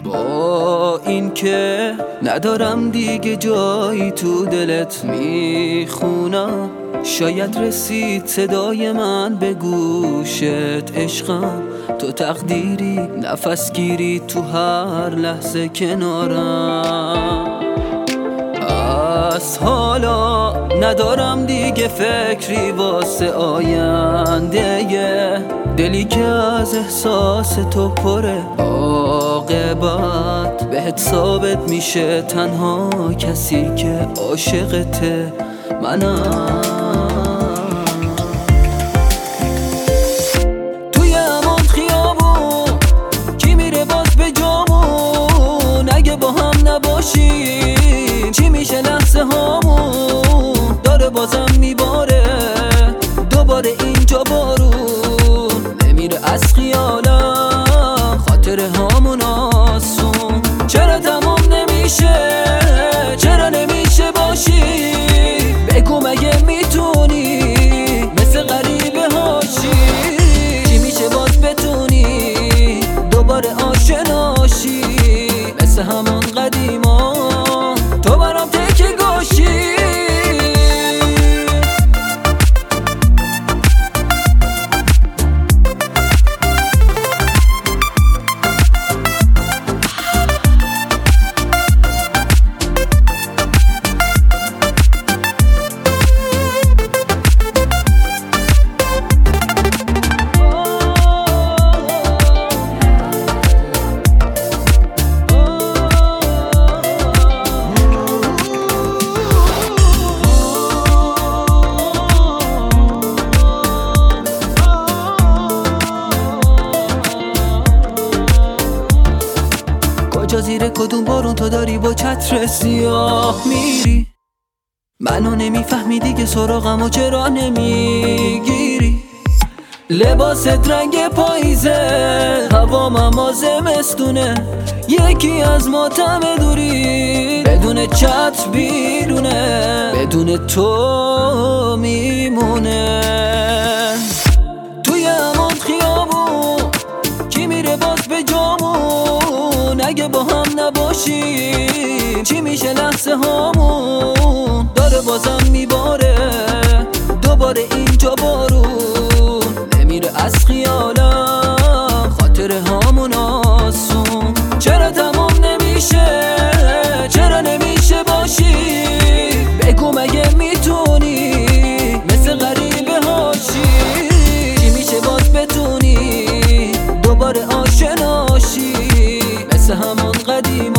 با این که ندارم دیگه جایی تو دلت میخونم، شاید رسید صدای من به گوشت. عشقم تو تقدیری، نفس گیری تو هر لحظه کنارم. از حالا ندارم دیگه فکری واسه آینده، دلی که از احساس تو پره. عاقبت بهت ثابت میشه تنها کسی که عاشقته منم. توی همون خیابون کی میره باز به جامون؟ اگه با هم نباشیم چی میشه لحظه هامون؟ داره بازم میباره دوباره اینجا بارون، نمیره از خیالم خاطره هامون آسون. چرا تمام نمیشه؟ چرا نمیشه باشی؟ بگو مگه میتونی مثل غریبه هاشی؟ چی میشه باز بتونی دوباره آشناشی مثل همون قدیما؟ تو برام تکه گوشی. کجا زیر کدوم بارون تو داری با چتر سیاه میری؟ منو نمیفهمی دیگه سراغم و چرا نمیگیری؟ لباست رنگ پاییزه، هوام اما زمستونه، یکی از ماتم دوری بدون چتر بیرونه، بدون تو میمونه. توی همون خیابون کی میره باز به جامون؟ اگه با هم نباشیم چی میشه لحظه هامون؟ داره بازم میباره دوباره اینجا بارون، نمیره از خیالم خاطره هامون آسون. چرا تمام نمیشه؟ چرا نمیشه باشی؟ بگو مگه میتونی مثل غریبه هاشی؟ چی میشه باز بتونی دوباره آشناشی مثل همون قدیم؟